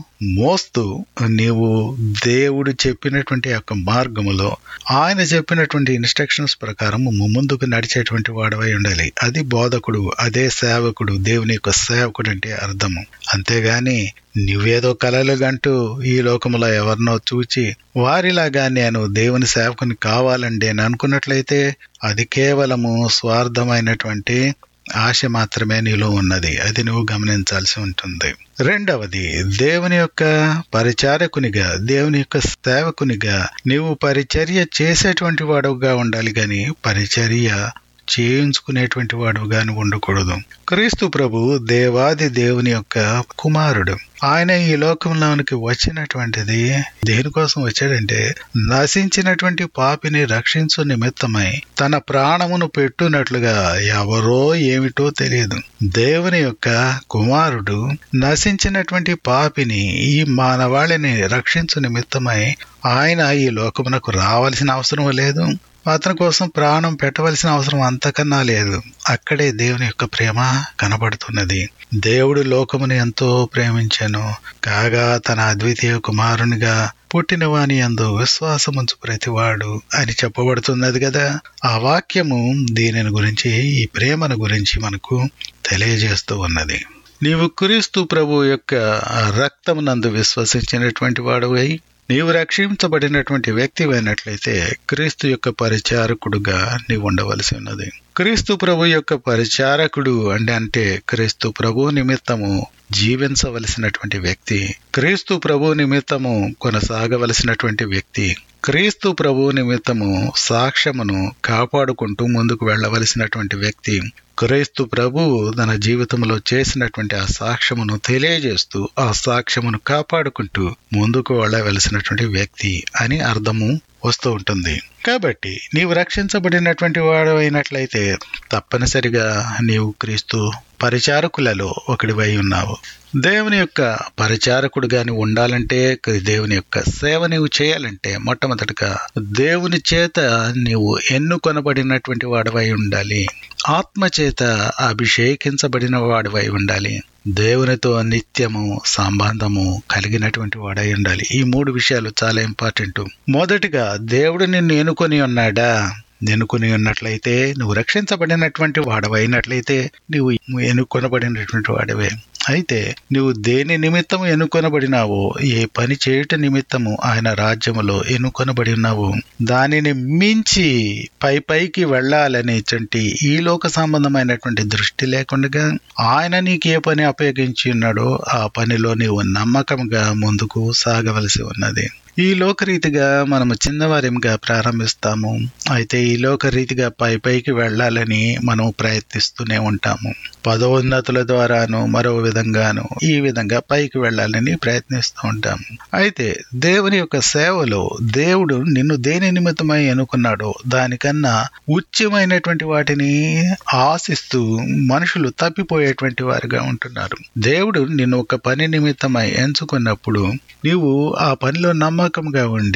మోస్తూ నీవు దేవుడు చెప్పినటువంటి యొక్క మార్గములో ఆయన చెప్పినటువంటి ఇన్స్ట్రక్షన్స్ ప్రకారం ముందుకు నడిచేటువంటి వాడవై ఉండాలి. అది బోధకుడు, అదే సేవకుడు, దేవుని యొక్క సేవకుడు అంటే అర్థము. అంతేగాని నువ్వేదో కలలు గంటూ ఈ లోకంలో ఎవరినో చూచి వారిలాగా నేను దేవుని సేవకుని కావాలండి అని అనుకున్నట్లయితే అది కేవలము స్వార్థమైనటువంటి ఆశ మాత్రమే నీలో ఉన్నది. అది నువ్వు గమనించాల్సి ఉంటుంది. రెండవది, దేవుని యొక్క పరిచారకునిగా, దేవుని యొక్క సేవకునిగా నీవు పరిచర్య చేసేటువంటి వాడుగా ఉండాలి గాని పరిచర్య చేయించుకునేటువంటి వాడుగా ఉండకూడదు. క్రీస్తు ప్రభు దేవాది దేవుని యొక్క కుమారుడు. ఆయన ఈ లోకంలోనికి వచ్చినటువంటిది దేనికోసం వచ్చాడంటే, నశించినటువంటి పాపిని రక్షించు నిమిత్తమై తన ప్రాణమును పెట్టునట్లుగా ఎవరో ఏమిటో తెలియదు దేవుని యొక్క కుమారుడు నశించినటువంటి పాపిని, ఈ మానవాళిని రక్షించు నిమిత్తమై ఆయన ఈ లోకమునకు రావాల్సిన అవసరం లేదు, అతని కోసం ప్రాణం పెట్టవలసిన అవసరం అంతకన్నా లేదు. అక్కడే దేవుని యొక్క ప్రేమ కనబడుతున్నది. దేవుడు లోకమును ఎంతో ప్రేమించెను కాగా తన అద్వితీయ కుమారునిగా పుట్టిన వాని యందు విశ్వాసముంచు ప్రతివాడు అని చెప్పబడుతున్నది కదా. ఆ వాక్యము దీనిని గురించి, ఈ ప్రేమను గురించి మనకు తెలియజేస్తూ ఉన్నది. నీవు క్రీస్తు ప్రభు యొక్క రక్తమునందు విశ్వసించినటువంటి వాడువై నీవు రక్షించబడినటువంటి వ్యక్తి అయినట్లయితే క్రీస్తు యొక్క పరిచారకుడుగా నీవు ఉండవలసి ఉన్నది. క్రీస్తు ప్రభు యొక్క పరిచారకుడు అంటే అంటే క్రీస్తు ప్రభు నిమిత్తము జీవించవలసినటువంటి వ్యక్తి, క్రీస్తు ప్రభు నిమిత్తము కొనసాగవలసినటువంటి వ్యక్తి, క్రీస్తు ప్రభు నిమిత్తము సాక్ష్యమును కాపాడుకుంటూ ముందుకు వెళ్ళవలసినటువంటి వ్యక్తి, క్రీస్తు ప్రభు తన జీవితంలో చేసినటువంటి ఆ సాక్ష్యమును తెలియజేస్తూ ఆ సాక్ష్యమును కాపాడుకుంటూ ముందుకు వెళ్ళవలసినటువంటి వ్యక్తి అని అర్థము వస్తూ ఉంటుంది. కాబట్టి నీవు రక్షించబడినటువంటి వాడు అయినట్లయితే తప్పనిసరిగా నీవు క్రీస్తు పరిచారకులలో ఒకడివై ఉన్నావు. దేవుని యొక్క పరిచారకుడుగా నీవు ఉండాలంటే, దేవుని యొక్క సేవ నీవు చేయాలంటే మొట్టమొదటిగా దేవుని చేత నీవు ఎన్నుకొనబడినటువంటి వాడివై ఉండాలి, ఆత్మ చేత అభిషేకించబడిన వాడివై ఉండాలి, దేవునితో నిత్యము సంబంధము కలిగినటువంటి వాడై ఉండాలి. ఈ మూడు విషయాలు చాలా ఇంపార్టెంట్. మొదటిగా దేవుడు నిన్ను ఎన్నుకొని ఉన్నాడా? ఎన్నుకొని ఉన్నట్లయితే నువ్వు రక్షించబడినటువంటి వాడవైనట్లయితే నువ్వు ఎన్నుకొనబడినటువంటి వాడివే. అయితే నువ్వు దేని నిమిత్తము ఎన్నుకొనబడినావో, ఏ పని చేయుట నిమిత్తము ఆయన రాజ్యములో ఎన్నుకొనబడి ఉన్నావో దానిని మించి పై పైకి వెళ్ళాలనేటువంటి ఈ లోక సంబంధమైనటువంటి దృష్టి లేకుండా ఆయన నీకు ఏ పని అప్పగించి ఉన్నాడో ఆ పనిలో నీవు నమ్మకంగా ముందుకు సాగవలసి ఉన్నది. ఈ లోకరీతిగా మనము చిన్నవారిగా ప్రారంభిస్తాము. అయితే ఈ లోకరీతిగా పై పైకి వెళ్ళాలని మనం ప్రయత్నిస్తూనే ఉంటాము. పదోన్నతుల ద్వారాను మరో విధంగాను ఈ విధంగా పైకి వెళ్ళాలని ప్రయత్నిస్తూ ఉంటాము. అయితే దేవుని యొక్క సేవలో దేవుడు నిన్ను దేని నిమిత్తమై ఎన్నుకున్నాడో దానికన్నా ఉచ్యమైనటువంటి వాటిని ఆశిస్తూ మనుషులు తప్పిపోయేటువంటి వారుగా ఉంటున్నారు. దేవుడు నిన్ను ఒక పని నిమిత్తమై ఎంచుకున్నప్పుడు నీవు ఆ పనిలో నమ్మకంగా ఉండి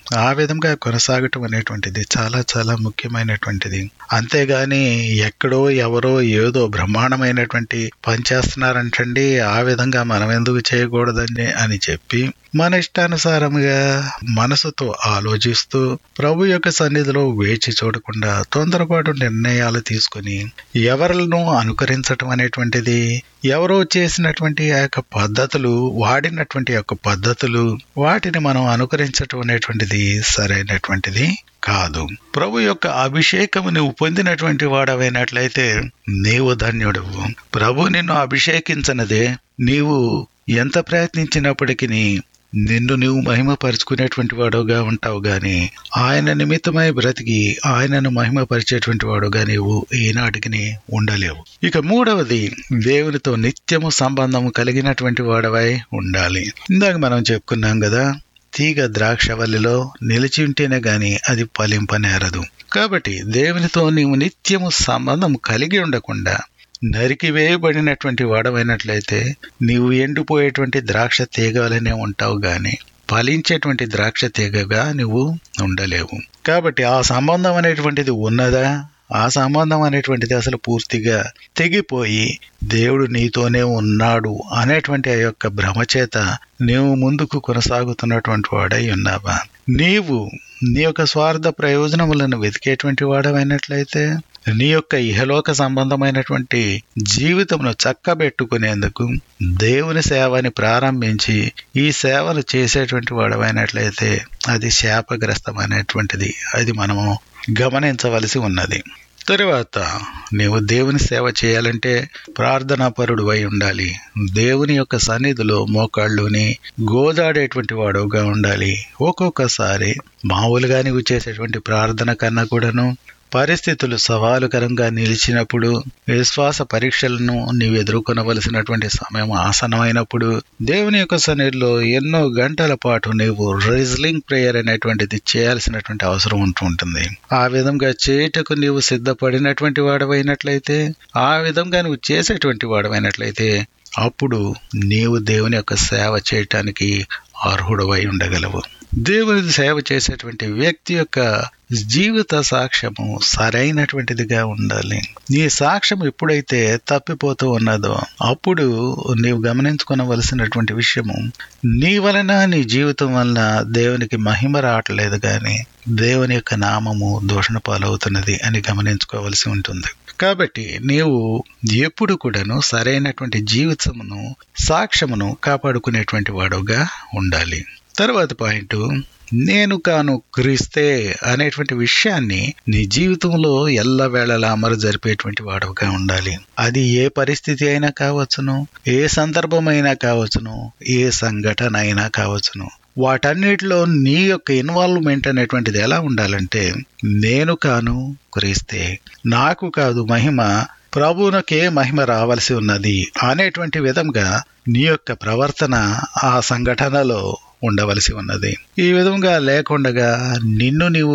ఆ విధంగా కొనసాగటం అనేటువంటిది చాలా చాలా ముఖ్యమైనటువంటిది. అంతేగాని ఎక్కడో ఎవరో ఏదో బ్రహ్మాండమైనటువంటి పని చేస్తున్నారంటండి, ఆ విధంగా మనం ఎందుకు చేయకూడదండి అని చెప్పి మన ఇష్టానుసారముగా మనసుతో ఆలోచిస్తూ ప్రభు యొక్క సన్నిధిలో వేచి చూడకుండా తొందరపాటు నిర్ణయాలు తీసుకుని ఎవరిను అనుకరించటం అనేటువంటిది, ఎవరో చేసినటువంటి ఆ యొక్క పద్ధతులు, వాడినటువంటి యొక్క పద్ధతులు, వాటిని మనం అనుకరించటం అనేటువంటిది సరైనటువంటిది కాదు. ప్రభు యొక్క అభిషేకము నువ్వు పొందినటువంటి వాడవైనట్లయితే నీవు ధన్యుడవు. ప్రభు నిన్ను అభిషేకించనదే నీవు ఎంత ప్రయత్నించినప్పటికీ నిన్ను నువ్వు మహిమపరుచుకునేటువంటి వాడుగా ఉంటావు గాని ఆయన నిమిత్తమై బ్రతికి ఆయనను మహిమపరిచేటువంటి వాడుగా నీవు ఈనాటికి ఉండలేవు. ఇక మూడవది, దేవునితో నిత్యము సంబంధము కలిగినటువంటి వాడవై ఉండాలి. ఇందాక మనం చెప్పుకున్నాం కదా, తీగ ద్రాక్షవల్లిలో నిలిచి ఉంటేనే గాని అది ఫలింపనేరదు. కాబట్టి దేవునితో నీవు నిత్యము సంబంధం కలిగి ఉండకుండా నరికివేయబడినటువంటి వాడవైనట్లయితే నీవు ఎండిపోయేటువంటి ద్రాక్ష తీగలనే ఉంటావు గాని ఫలించేటువంటి ద్రాక్ష తీగగా నువ్వు ఉండలేవు. కాబట్టి ఆ సంబంధం అనేటువంటిది ఉన్నదా? ఆ సంబంధం అనేటువంటిది అసలు పూర్తిగా తెగిపోయి దేవుడు నీతోనే ఉన్నాడు అనేటువంటి ఆ యొక్క భ్రమచేత నీవు ముందుకు కొనసాగుతున్నటువంటి వాడై ఉన్నావా? నీవు నీ యొక్క స్వార్థ ప్రయోజనములను వెతికేటువంటి వాడవైనట్లయితే నీ యొక్క ఇహలోక సంబంధమైనటువంటి జీవితమును చక్కబెట్టుకునేందుకు దేవుని సేవని ప్రారంభించి ఈ సేవలు చేసేటువంటి వాడవైనట్లయితే అది శాపగ్రస్తమైనటువంటిది. అది మనము గమనించవలసి ఉన్నది. తరువాత నీవు దేవుని సేవ చేయాలంటే ప్రార్థనాపరుడు అయి ఉండాలి. దేవుని యొక్క సన్నిధిలో మోకాళ్ళుని గోదాడేటువంటి వాడుగా ఉండాలి. ఒక్కొక్కసారి మామూలుగా నీవు చేసేటువంటి ప్రార్థన కన్నా కూడాను పరిస్థితులు సవాలుకరంగా నిలిచినప్పుడు, విశ్వాస పరీక్షలను నీవు ఎదుర్కొనవలసినటువంటి సమయం ఆసన్నమైనప్పుడు దేవుని యొక్క సన్నిధిలో ఎన్నో గంటల పాటు నీవు రిజ్లింగ్ ప్రేయర్ అనేటువంటిది చేయాల్సినటువంటి అవసరం ఉంటూ ఉంటుంది. ఆ విధంగా చేయుటకు నీవు సిద్ధపడినటువంటి వాడవైనట్లయితే, ఆ విధంగా నువ్వు చేసేటువంటి వాడవైనట్లయితే అప్పుడు నీవు దేవుని యొక్క సేవ చేయటానికి అర్హుడవై ఉండగలవు. దేవుని సేవ చేసేటువంటి వ్యక్తి యొక్క జీవిత సాక్ష్యము సరైనటువంటిదిగా ఉండాలి. నీ సాక్ష్యం ఎప్పుడైతే తప్పిపోతూ ఉన్నదో అప్పుడు నీవు గమనించుకోవలసినటువంటి విషయము, నీ వలన నీ జీవితం వలన దేవునికి మహిమ రావట్లేదు కానీ దేవుని యొక్క నామము దూషణ పాలవుతున్నది అని గమనించుకోవలసి ఉంటుంది. కాబట్టి నీవు ఎప్పుడు కూడాను సరైనటువంటి జీవితమును, సాక్ష్యమును కాపాడుకునేటువంటి వాడుగా ఉండాలి. తర్వాత పాయింట్, నేను కాను క్రీస్తే అనేటువంటి విషయాన్ని నీ జీవితంలో ఎల్లవేళలా అమలు జరిపేటువంటి వాడుగా ఉండాలి. అది ఏ పరిస్థితి అయినా కావచ్చును, ఏ సందర్భమైనా కావచ్చును, ఏ సంఘటన అయినా కావచ్చును. వాటన్నిటిలో నీ యొక్క ఇన్వాల్వ్మెంట్ అనేటువంటిది ఎలా ఉండాలంటే, నేను కాను క్రీస్తే, నాకు కాదు మహిమ, ప్రభువునకే మహిమ రావాల్సి ఉన్నది అనేటువంటి విధంగా నీ యొక్క ప్రవర్తన ఆ సంఘటనలో ఉండవలసి ఉన్నది. ఈ విధంగా లేకుండగా నిన్ను నీవు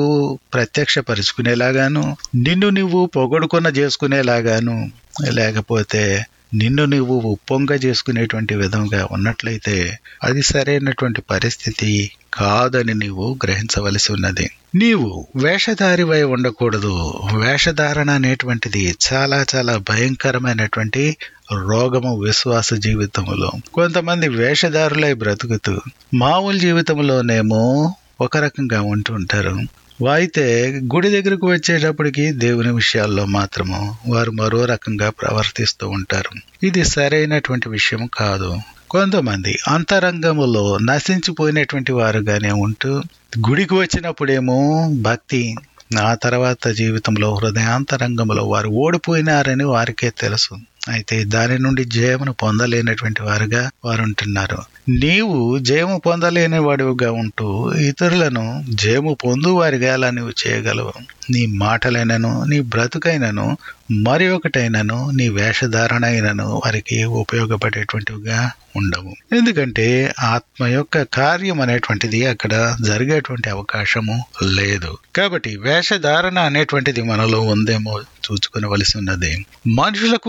ప్రత్యక్షపరుచుకునేలాగాను, నిన్ను నువ్వు పొగడుకొన చేసుకునేలాగాను, లేకపోతే నిన్ను నువ్వు ఉప్పొంగ చేసుకునేటువంటి విధంగా ఉన్నట్లయితే అది సరైనటువంటి పరిస్థితి కాదని నీవు గ్రహించవలసి ఉన్నది. నీవు వేషధారివై ఉండకూడదు. వేషధారణ అనేటువంటిది చాలా చాలా భయంకరమైనటువంటి రోగము విశ్వాస జీవితంలో. కొంతమంది వేషధారులై బ్రతుకుతూ మామూలు జీవితంలోనేమో ఒక రకంగా ఉంటూ ఉంటారు. అయితే గుడి దగ్గరకు వచ్చేటప్పటికి దేవుని విషయాల్లో మాత్రము వారు మరో రకంగా ప్రవర్తిస్తూ ఉంటారు. ఇది సరైనటువంటి విషయం కాదు. కొంతమంది అంతరంగములో నశించిపోయినటువంటి వారుగానే ఉంటూ గుడికి వచ్చినప్పుడేమో భక్తి, ఆ తర్వాత జీవితంలో హృదయాంతరంగంలో వారు ఓడిపోయినారని వారికే తెలుసు. అయితే దాని నుండి జయమును పొందలేనటువంటి వారుగా వారు ఉంటున్నారు. నీవు జయము పొందలేని వాడిగా ఉంటూ ఇతరులను జయము పొందు వారిగా అలా నీవు చేయగలవు. నీ మాటలైనను, నీ బ్రతుకైనను, మరి ఒకటైనను, నీ వేషధారణ అయినను వారికి ఉపయోగపడేటువంటివిగా ఉండవు. ఎందుకంటే ఆత్మ యొక్క కార్యం అనేటువంటిది అక్కడ జరిగేటువంటి అవకాశము లేదు. కాబట్టి వేషధారణ అనేటువంటిది మనలో ఉందేమో చూసుకునవలసి ఉన్నది. మనుషులకు కనబడ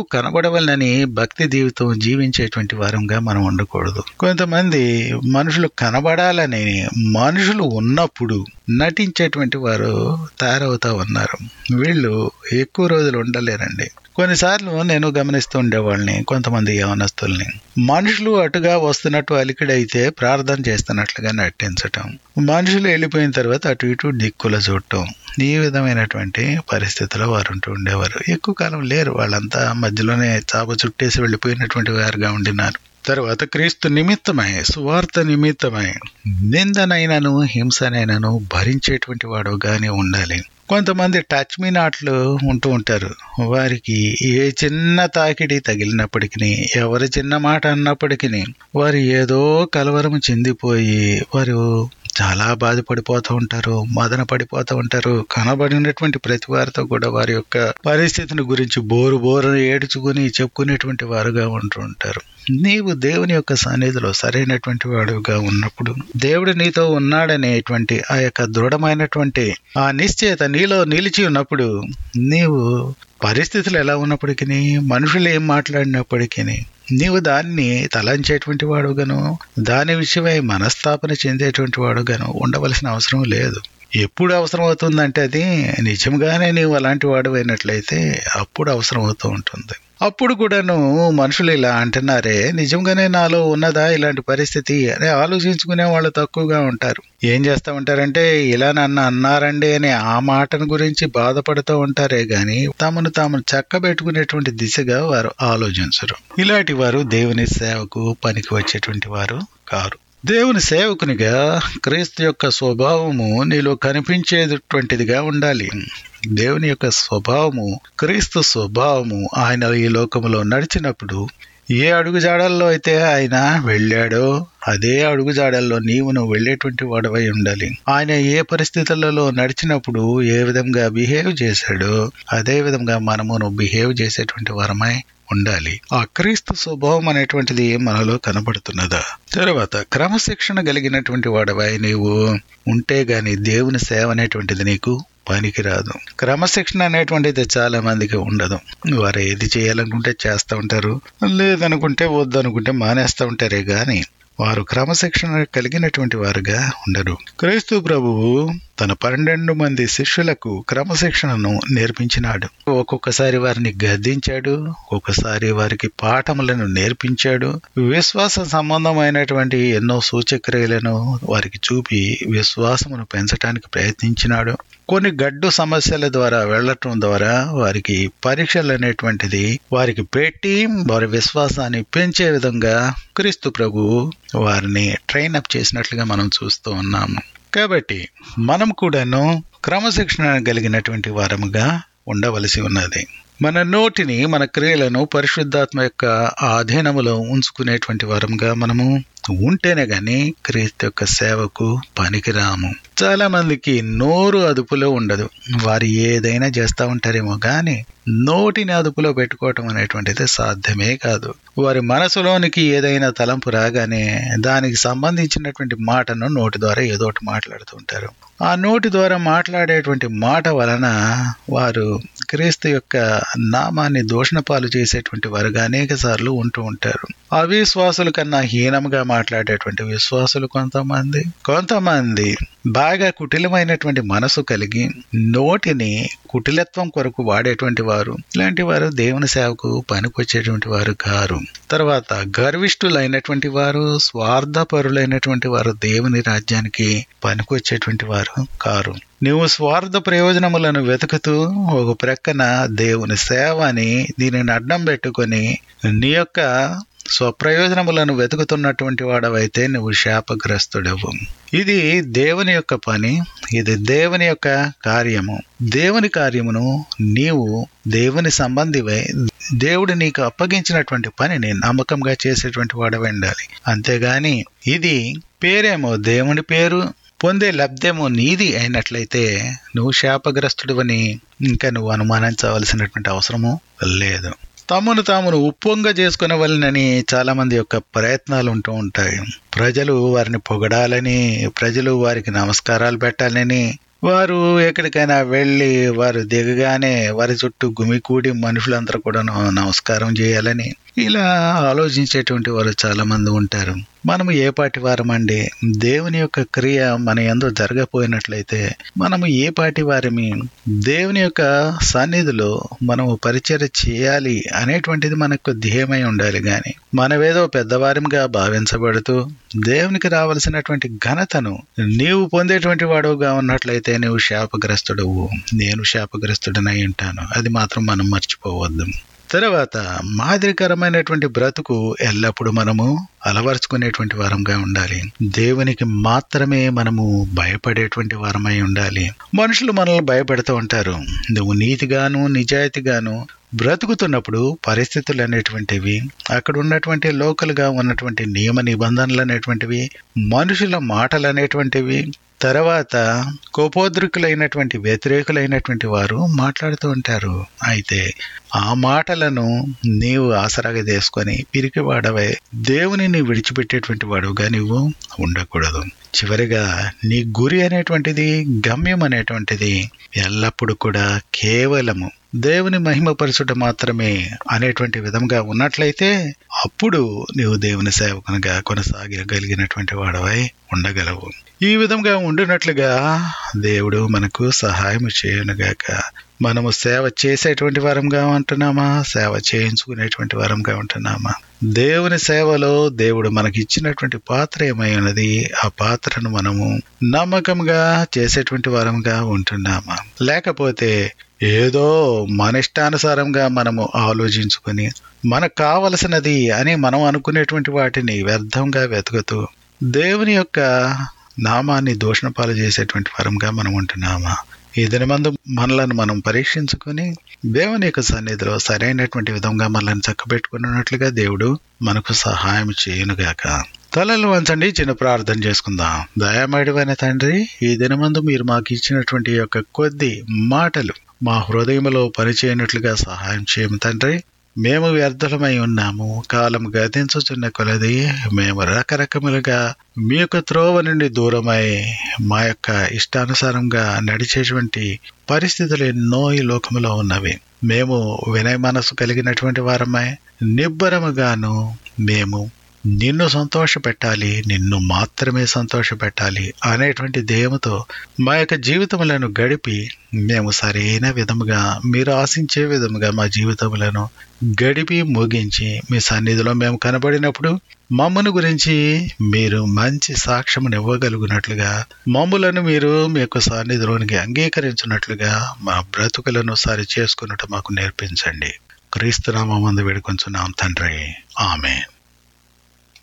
చూడవలనని భక్తి జీవితం జీవించేటువంటి వారంగా మనం ఉండకూడదు. కొంతమంది మనుషులు కనబడాలని మనుషులు ఉన్నప్పుడు నటించేటువంటి వారు తయారవుతా ఉన్నారు. వీళ్ళు ఎక్కువ రోజులు ఉండలేరండి. కొన్నిసార్లు నేను గమనిస్తూ ఉండేవాళ్ళని, కొంతమంది యవనస్తుల్ని మనుషులు అటుగా వస్తున్నట్టు అలికిడైతే ప్రార్థన చేస్తున్నట్లుగా నటించటం, మనుషులు వెళ్ళిపోయిన తర్వాత అటు ఇటు దిక్కుల చూడటం, ఈ విధమైనటువంటి పరిస్థితిలో వారు ఉంటూ ఉండేవారు. ఎక్కువ కాలం లేరు, వాళ్ళంతా మధ్యలోనే చాప చుట్టేసి వెళ్ళిపోయినటువంటి వారుగా ఉండినారు. తర్వాత క్రీస్తు నిమిత్తమై, సువార్త నిమిత్తమై నిందనైనను హింసనైనను భరించేటువంటి వాడుగానే ఉండాలి. కొంతమంది టచ్ మీ నాట్లు ఉంటూ ఉంటారు. వారికి ఏ చిన్న తాకిడి తగిలినప్పటికీ, ఎవరి చిన్న మాట అన్నప్పటికీ వారు ఏదో కలవరం చెందిపోయి వారు చాలా బాధపడిపోతూ ఉంటారు, మదన పడిపోతూ ఉంటారు. కనబడినటువంటి ప్రతి వారితో కూడా వారి యొక్క పరిస్థితిని గురించి బోరు బోరు ఏడ్చుకుని చెప్పుకునేటువంటి వారుగా ఉంటూ ఉంటారు. నీవు దేవుని యొక్క సన్నిధిలో సరైనటువంటి వాడుగా ఉన్నప్పుడు, దేవుడు నీతో ఉన్నాడనేటువంటి ఆ యొక్క దృఢమైనటువంటి ఆ నిశ్చయత నీలో నిలిచి ఉన్నప్పుడు, నీవు పరిస్థితులు ఎలా ఉన్నప్పటికీ, మనుషులు ఏం మాట్లాడినప్పటికీ నీవు దాన్ని తలంచేటువంటి వాడుగాను, దాని విషయమై మనస్తాపన చెందేటువంటి వాడుగాను ఉండవలసిన అవసరం లేదు. ఎప్పుడు అవసరం అవుతుందంటే అది నిజంగానే నీవు అలాంటి వాడు అయినట్లయితే అప్పుడు అవసరం అవుతూ ఉంటుంది. అప్పుడు కూడాను మనుషులు ఇలా అంటున్నారే, నిజంగానే నాలో ఉన్నదా ఇలాంటి పరిస్థితి అని ఆలోచించుకునే వాళ్ళు తక్కువగా ఉంటారు. ఏం చేస్తూ ఉంటారంటే, ఇలా నన్ను అన్నారండి అని ఆ మాటను గురించి బాధపడుతూ ఉంటారే గాని తమను తాము చక్కబెట్టుకునేటువంటి దిశగా వారు ఆలోచించరు. ఇలాంటి వారు దేవుని సేవకు పనికి వచ్చేటువంటి వారు కారు. దేవుని సేవకునిగా క్రీస్తు యొక్క స్వభావము నీలో కనిపించేటువంటిదిగా ఉండాలి. దేవుని యొక్క స్వభావము, క్రీస్తు స్వభావము ఆయన ఈ లోకంలో నడిచినప్పుడు ఏ అడుగుజాడల్లో అయితే ఆయన వెళ్ళాడో అదే అడుగుజాడల్లో నీవు నువ్వు వెళ్ళేటువంటి వాడవై ఉండాలి. ఆయన ఏ పరిస్థితులలో నడిచినప్పుడు ఏ విధంగా బిహేవ్ చేశాడో అదే విధంగా మనము నువ్వు బిహేవ్ చేసేటువంటి వారమై ఉండాలి. ఆ క్రీస్తు స్వభావం అనేటువంటిది మనలో కనబడుతున్నదా? తర్వాత క్రమశిక్షణ కలిగినటువంటి వాడవై నీవు ఉంటే గాని దేవుని సేవ అనేటువంటిది నీకు పనికిరాదు. క్రమశిక్షణ అనేటువంటిది చాలా మందికి ఉండదు. వారు ఏది చేయాలనుకుంటే చేస్తూ ఉంటారు, లేదనుకుంటే వద్దనుకుంటే మానేస్తూ ఉంటారే గాని వారు క్రమశిక్షణ కలిగినటువంటి వారుగా ఉండరు. క్రీస్తు ప్రభువు తన పన్నెండు మంది శిష్యులకు క్రమశిక్షణను నేర్పించినాడు. ఒక్కొక్కసారి వారిని గద్దించాడు, ఒక్కొక్కసారి వారికి పాఠములను నేర్పించాడు. విశ్వాస సంబంధమైనటువంటి ఎన్నో సూచక్రియలను వారికి చూపి విశ్వాసమును పెంచడానికి ప్రయత్నించినాడు. కొన్ని గడ్డు సమస్యల ద్వారా వెళ్లటం ద్వారా వారికి పరీక్షలు అనేటువంటిది వారికి పెట్టి వారి విశ్వాసాన్ని పెంచే విధంగా క్రీస్తు ప్రభువు వారిని ట్రైన్ అప్ చేసినట్లుగా మనం చూస్తూ ఉన్నాము. కాబట్టి మనం కూడాను క్రమశిక్షణ కలిగినటువంటి వారముగా ఉండవలసి ఉన్నది. మన నోటిని, మన క్రియలను పరిశుద్ధాత్మ యొక్క ఆధీనములో ఉంచుకునేటువంటి వారముగా మనము ఉంటేనే గాని క్రీస్తు యొక్క సేవకు పనికిరాము. చాలా మందికి నోరు అదుపులో ఉండదు. వారు ఏదైనా చేస్తూ ఉంటారేమో గాని నోటిని అదుపులో పెట్టుకోవటం అనేటువంటిది సాధ్యమే కాదు. వారి మనసులోనికి ఏదైనా తలంపు రాగానే దానికి సంబంధించినటువంటి మాటను నోటి ద్వారా ఏదో ఒకటి మాట్లాడుతూ ఉంటారు. ఆ నోటి ద్వారా మాట్లాడేటువంటి మాట వలన వారు క్రీస్తు యొక్క నామాన్ని దూషణ పాలు చేసేటువంటి వారుగా అనేక సార్లు ఉంటూ ఉంటారు. అవిశ్వాసుల కన్నా హీనంగా మాట్లాడేటువంటి విశ్వాసులు కొంతమంది, కొంతమంది బాగా కుటిలమైనటువంటి మనసు కలిగి నోటిని కుటిలత్వం కొరకు వాడేటువంటి వారు, ఇలాంటి వారు దేవుని సేవకు పనికొచ్చేటువంటి వారు కారు. తర్వాత గర్విష్ఠులైనటువంటి వారు, స్వార్థపరులైనటువంటి వారు దేవుని రాజ్యానికి పనికొచ్చేటువంటి వారు కారు. నువ్వు స్వార్థ ప్రయోజనములను వెతుకుతూ ఒక ప్రక్కన దేవుని సేవని దీనిని అడ్డం పెట్టుకొని నీ యొక్క స్వప్రయోజనములను వెతుకుతున్నటువంటి వాడవైతే నువ్వు శాపగ్రస్తుడవు. ఇది దేవుని యొక్క పని, ఇది దేవుని యొక్క కార్యము. దేవుని కార్యమును నీవు దేవుని సంబంధివై దేవుడు నీకు అప్పగించినటువంటి పనిని నమ్మకంగా చేసేటువంటి వాడవై ఉండాలి. అంతేగాని ఇది పేరేమో దేవుని పేరు, పొందే లబ్ధేమో నీది అయినట్లయితే నువ్వు శాపగ్రస్తుడివని ఇంకా నువ్వు అనుమానించవలసినటువంటి అవసరము లేదు. తమను తామును ఉప్పొంగ చేసుకునే వాళ్ళని చాలా మంది యొక్క ప్రయత్నాలు ఉంటూ ఉంటాయి. ప్రజలు వారిని పొగడాలని, ప్రజలు వారికి నమస్కారాలు పెట్టాలని, వారు ఎక్కడికైనా వెళ్ళి వారు దిగగానే వారి చుట్టూ గుమికూడి మనుషులందరూ కూడా నమస్కారం చేయాలని ఇలా ఆలోచించేటువంటి వారు చాలా మంది ఉంటారు. మనము ఏ పాటి వారమండి? దేవుని యొక్క క్రియ మన యందు జరగపోయినట్లయితే మనము ఏ పాటి వారమి? దేవుని యొక్క సన్నిధిలో మనము పరిచర్య చేయాలి అనేటువంటిది మనకు ధ్యేయమై ఉండాలి. గాని మనమేదో పెద్దవారిగా భావించబడుతూ దేవునికి రావాల్సినటువంటి ఘనతను నీవు పొందేటువంటి వాడుగా ఉన్నట్లయితే నువ్వు శాపగ్రస్తుడవు, నేను శాపగ్రస్తుడనై ఉంటాను. అది మాత్రం మనం మర్చిపోవద్దు. తర్వాత మాదిరికరమైనటువంటి బ్రతుకు ఎల్లప్పుడూ మనము అలవరుచుకునేటువంటి వారంగా ఉండాలి. దేవునికి మాత్రమే మనము భయపడేటువంటి వారమై ఉండాలి. మనుషులు మనల్ని భయపెడుతూ ఉంటారు. నువ్వు నీతిగాను నిజాయితీగాను బ్రతుకుతున్నప్పుడు పరిస్థితులు అనేటువంటివి, అక్కడ ఉన్నటువంటి లోకల్గా ఉన్నటువంటి నియమ నిబంధనలు అనేటువంటివి, మనుషుల మాటలు అనేటువంటివి, తర్వాత కోపోద్రికులైనటువంటి వ్యతిరేకులైనటువంటి వారు మాట్లాడుతూ ఉంటారు. అయితే ఆ మాటలను నీవు ఆసరాగా తీసుకొని పిరికివాడవై దేవుని నీ విడిచిపెట్టేటువంటి వాడుగా నీవు ఉండకూడదు. చివరిగా నీ గురి అనేటువంటిది, గమ్యం అనేటువంటిది ఎల్లప్పుడూ కూడా కేవలము దేవుని మహిమపరచుట మాత్రమే అనేటువంటి విధంగా ఉన్నట్లయితే అప్పుడు నీవు దేవుని సేవకునిగా కొనసాగగలిగినటువంటి వాడవై ఉండగలవు. ఈ విధంగా ఉండినట్లుగా దేవుడు మనకు సహాయం చేయనుగాక. మనము సేవ చేసేటువంటి వారంగా ఉంటున్నామా? సేవ చేయించుకునేటువంటి వారంగా ఉంటున్నామా? దేవుని సేవలో దేవుడు మనకి ఇచ్చినటువంటి పాత్ర ఏమై ఉన్నది, ఆ పాత్రను మనము నమ్మకంగా చేసేటువంటి వారంగా ఉంటున్నామా? లేకపోతే ఏదో మన ఇష్టానుసారంగా మనము ఆలోచించుకొని మనకు కావలసినది అని మనం అనుకునేటువంటి వాటిని వ్యర్థంగా వెతుకుతూ దేవుని యొక్క నామాన్ని దూషణ పాలు చేసేటువంటి వారంగా మనం ఉంటున్నామా? ఈ దినమందు మనలను మనం పరీక్షించుకొని దేవుని యొక్క సన్నిధిలో సరైనటువంటి విధంగా మనల్ని చక్కబెట్టుకున్నట్లుగా దేవుడు మనకు సహాయం చేయనుగాక. తలలు వంచండి, చిన్న ప్రార్థన చేసుకుందాం. దయామయుడైన తండ్రి, ఈ దినమందు మీరు మాకు ఇచ్చినటువంటి యొక్క కొద్ది మాటలు మా హృదయంలో పనిచేయనట్లుగా సహాయం చేయము తండ్రి. మేము వ్యర్థులమై ఉన్నాము. కాలం గతించుచున్న కొలది మేము రకరకములుగా మీ యొక్క త్రోవ నుండి దూరమై మా యొక్క ఇష్టానుసారంగా నడిచేటువంటి పరిస్థితులు ఎన్నో ఈ లోకములో ఉన్నవి. మేము వినయ మనసు కలిగినటువంటి వారమై నిబ్బరముగాను మేము నిన్ను సంతోష పెట్టాలి, నిన్ను మాత్రమే సంతోష పెట్టాలి అనేటువంటి ధ్యేయముతో మా యొక్క జీవితములను గడిపి మేము సరైన విధముగా మీరు ఆశించే విధముగా మా జీవితములను గడిపి ముగించి మీ సన్నిధిలో మేము కనబడినప్పుడు మమ్మను గురించి మీరు మంచి సాక్ష్యమును ఇవ్వగలుగునట్లుగా, మమ్ములను మీరు మీ యొక్క సన్నిధిలోనికి అంగీకరించినట్లుగా మా బ్రతుకులను సరి చేసుకున్నట్టు మాకు నేర్పించండి. క్రీస్తు నామమున వేడుకొంచున్నాం తండ్రి, ఆమేన్.